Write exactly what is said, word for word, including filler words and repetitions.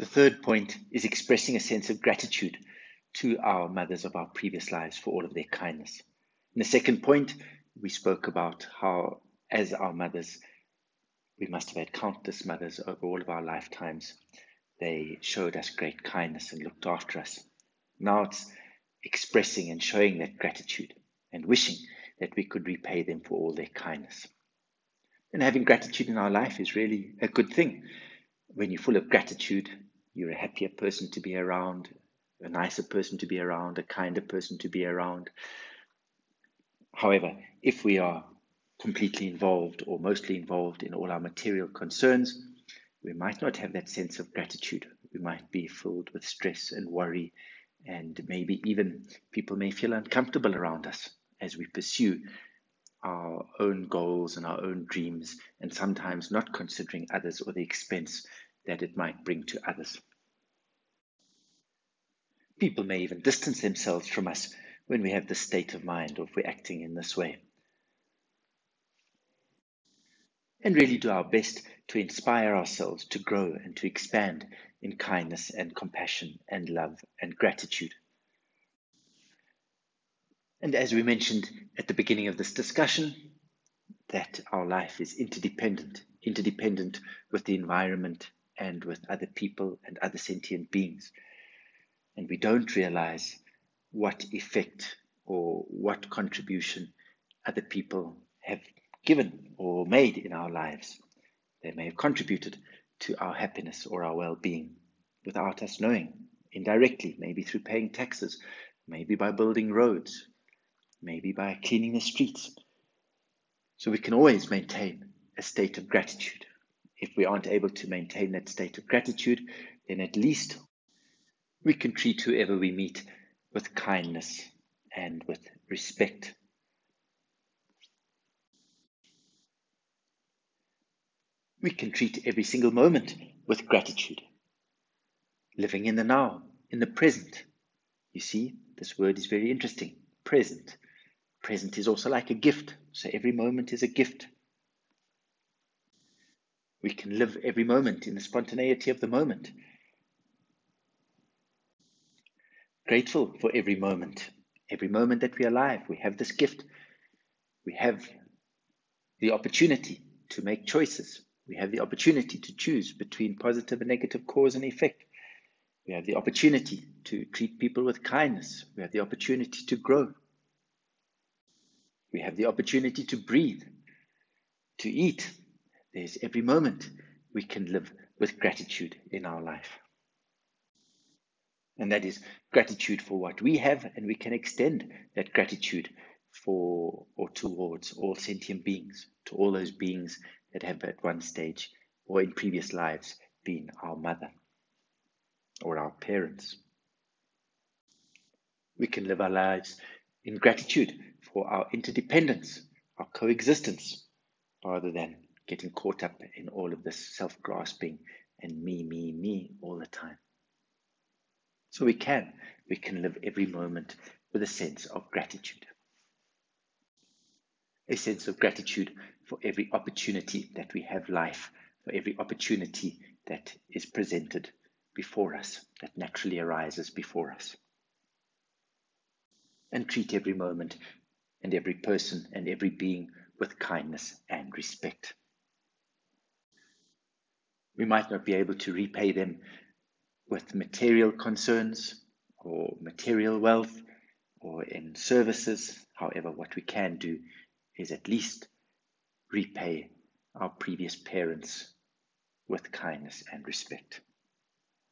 The third point is expressing a sense of gratitude to our mothers of our previous lives for all of their kindness. In the second point, we spoke about how, as our mothers, we must have had countless mothers over all of our lifetimes. They showed us great kindness and looked after us. Now it's expressing and showing that gratitude and wishing that we could repay them for all their kindness. And having gratitude in our life is really a good thing. When you're full of gratitude, you're a happier person to be around, a nicer person to be around, a kinder person to be around. However, if we are completely involved or mostly involved in all our material concerns, we might not have that sense of gratitude. We might be filled with stress and worry, and maybe even people may feel uncomfortable around us as we pursue our own goals and our own dreams, and sometimes not considering others or the expense that it might bring to others. People may even distance themselves from us when we have this state of mind or if we're acting in this way. And really do our best to inspire ourselves to grow and to expand in kindness and compassion and love and gratitude. And as we mentioned at the beginning of this discussion, that our life is interdependent, interdependent with the environment and with other people and other sentient beings. And we don't realize what effect or what contribution other people have given or made in our lives. They may have contributed to our happiness or our well-being without us knowing, indirectly, maybe through paying taxes, maybe by building roads, maybe by cleaning the streets. So we can always maintain a state of gratitude. If we aren't able to maintain that state of gratitude, then at least we can treat whoever we meet with kindness and with respect. We can treat every single moment with gratitude. Living in the now, in the present. You see, this word is very interesting. Present. Present is also like a gift. So every moment is a gift. We can live every moment in the spontaneity of the moment. Grateful for every moment. Every moment that we are alive, we have this gift. We have the opportunity to make choices. We have the opportunity to choose between positive and negative cause and effect. We have the opportunity to treat people with kindness. We have the opportunity to grow. We have the opportunity to breathe, to eat. There's every moment we can live with gratitude in our life. And that is gratitude for what we have, and we can extend that gratitude for or towards all sentient beings, to all those beings that have at one stage or in previous lives been our mother or our parents. We can live our lives in gratitude for our interdependence, our coexistence, rather than getting caught up in all of this self-grasping and me, me, me all the time. So we can, we can live every moment with a sense of gratitude. A sense of gratitude for every opportunity that we have life, for every opportunity that is presented before us, that naturally arises before us. And treat every moment and every person and every being with kindness and respect. We might not be able to repay them with material concerns or material wealth or in services. However, what we can do is at least repay our previous parents with kindness and respect.